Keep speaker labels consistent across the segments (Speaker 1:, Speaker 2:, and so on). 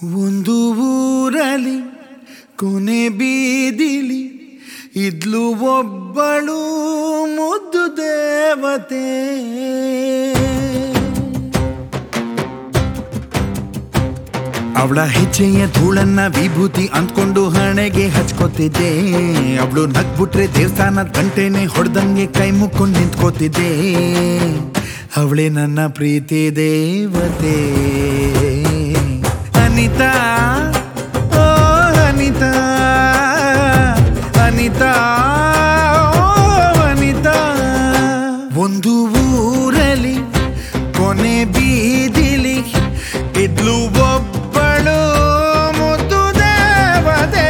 Speaker 1: ಒಂದು ಊರಲ್ಲಿ ಕೊನೆ ಬೀದಿಲಿ ಇದ್ಲು ಒಬ್ಬಳು ಮುದ್ದು ದೇವತೆ. ಅವಳ ಹೆಜ್ಜೆಯ ಧೂಳನ್ನ ವಿಭೂತಿ ಅಂದ್ಕೊಂಡು ಹಣೆಗೆ ಹಚ್ಕೋತಿದ್ದೆ. ಅವಳು ನಗ್ಬಿಟ್ರೆ ದೇವಸ್ಥಾನದ ಗಂಟೆನೆ ಹೊಡೆದಂಗೆ ಕೈ ಮುಕ್ಕೊಂಡು ನಿಂತ್ಕೋತಿದ್ದೆ. ಅವಳೇ ನನ್ನ ಪ್ರೀತಿ ದೇವತೆ ಅನಿತಾ. ಓ ಅನಿತಾ, ಅನಿತಾ, ಓ ಅನಿತಾ. ಒಂದು ಊರಲ್ಲಿ ಕೊನೆ ಬೀದಿಲಿ ಇದ್ಲು ಒಬ್ಬಳು ಮುದ್ದು ದೇವತೆ.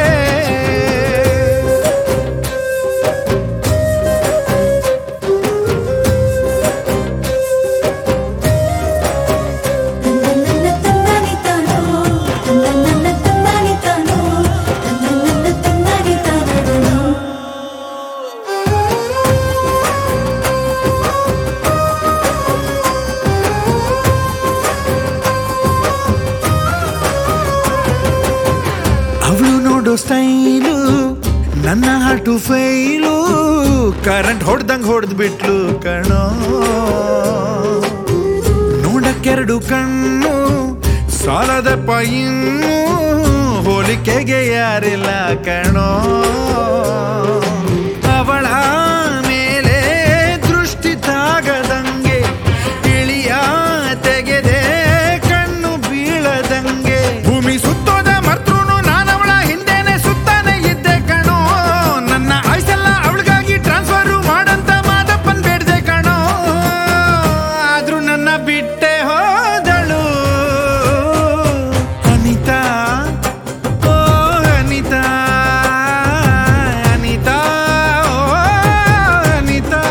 Speaker 1: ಅವಳು ನೋಡೋ ಸ್ಟೈಲು ನನ್ನ ಹಾಟು ಫೈಲು. ಕರೆಂಟ್ ಹೊಡೆದಂಗೆ ಹೊಡೆದು ಬಿಟ್ಲು ಕಣೋ. ನೋಡಕ್ಕೆರಡು ಕಣ್ಣು ಸಾಲದಪ್ಪ ಇನ್ನು ಹೋಲಿಕೆಗೆ ಯಾರಿಲ್ಲ ಕಣೋ. ಅವಳ ಮೇಲೆ ದೃಷ್ಟಿ ತಾಗದಂಗೆ ಇಳಿಯ ತೆಗೆದೆ ಕಣ್ಣು ಬೀಳದಂಗೆ. ಭೂಮಿ ಸುತ್ತೋದ ಮರ್ತೃನು ನಾನವಳ ಹಿಂದೆನೆ ಸುತ್ತಾನೆ ಇದ್ದೆ ಕಣೋ. ನನ್ನ ಆಯ್ಸೆಲ್ಲ ಅವಳಿಗಾಗಿ ಟ್ರಾನ್ಸ್ಫರ್ ಮಾಡಂತ ಮಾದಪ್ಪನ್ ಬೇಡ್ದೆ ಕಣೋ. ಆದ್ರೂ ನನ್ನ ಬಿಟ್ಟೆ ಹೋದಳು ಅನಿತಾ. ಓ ಅನಿತಾ, ಅನಿತಾ, ಓ ಅನಿತಾ.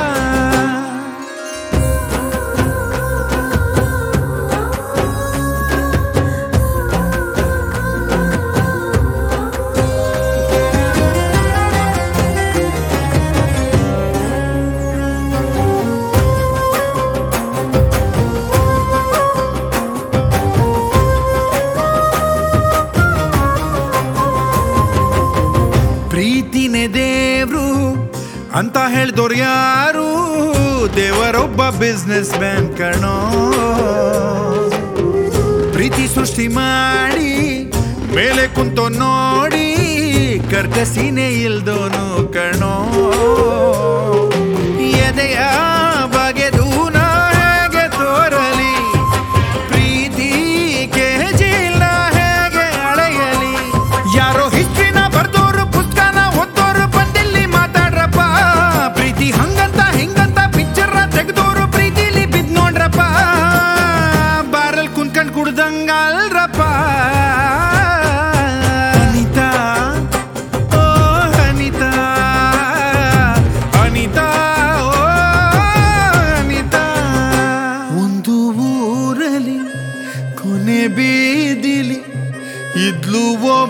Speaker 1: ಪ್ರೀತಿನೇ ದೇವ್ರು ಅಂತ ಹೇಳ್ದೋರು ಯಾರು? ದೇವರೊಬ್ಬ ಬಿಸ್ನೆಸ್ ಮ್ಯಾನ್ ಕಣೋ. ಪ್ರೀತಿ ಸೃಷ್ಟಿ ಮಾಡಿ ಮೇಲೆ ಕುಂತೋ ನೋಡಿ ಕರ್ಕಸಿನೇ ಇಲ್ದೋನು ಕಣೋ. ಎದೆಯ ಬಗೆದು ನಾ ಹೇಗೆ ತೋರಲಿ? ಪ್ರೀತಿ ಕೆಜಿಲ್ಲ ಹೇಗೆ ಅಳೆಯಲಿ? ಯಾರೋ ಹಿಸ್ಟ್ರಿನ ಬರ್ದೋರು ಪುಸ್ತಕನ ಓದೋರು ಬಂದಿಲ್ಲಿ ಮಾತಾಡ್ರಪ್ಪ. ಪ್ರೀತಿ ಹಂಗಂತ ಹಿಂಗಂತ ಪಿಕ್ಚರ್ ತೆಗೆದೋರು ಪ್ರೀತಿಲಿ ಬಿದ್ ನೋಡ್ರಪ್ಪ. ಬಾರಲ್ ಕುಂತ್ಕೊಂಡ್ ಕುಡ್ದಂಗಲ್ರಪ್ಪ. ಅನಿತಾ, ಓ ಅನಿತಾ, ಅನಿತಾ, ಓ ಅನಿತಾ. ಒಂದು ಊರಲ್ಲಿ ಕೊನೆ ಬೀದಿಲಿ ಇದ್ಲು